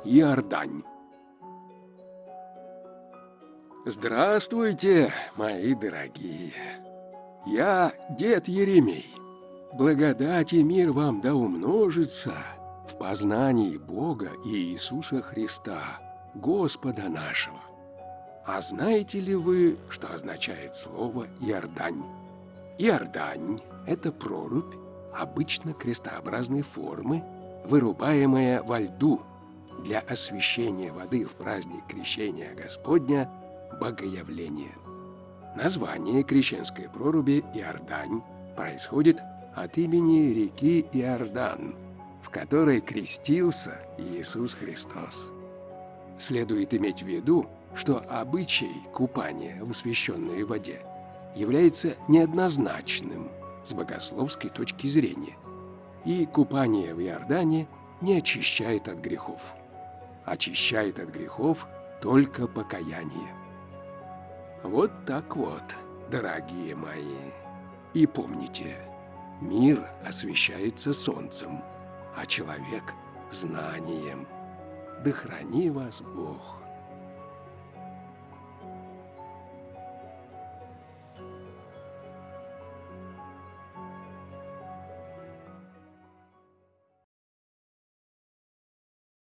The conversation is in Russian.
Иордань. Здравствуйте, мои дорогие! Я дед Еремей. Благодать и мир вам да умножится в познании Бога и Иисуса Христа, Господа нашего. А знаете ли вы, что означает слово «Иордань»? Иордань – это прорубь, обычно крестообразной формы, вырубаемая во льду для освящения воды в праздник Крещения Господня – Богоявления. Название крещенской проруби Иордань происходит от имени реки Иордан, в которой крестился Иисус Христос. Следует иметь в виду, что обычай купания в освященной воде является неоднозначным с богословской точки зрения, и купание в Иордане не очищает от грехов. Очищает от грехов только покаяние. Вот так вот, дорогие мои. И помните, мир освещается солнцем, а человек – знанием. Да храни вас Бог!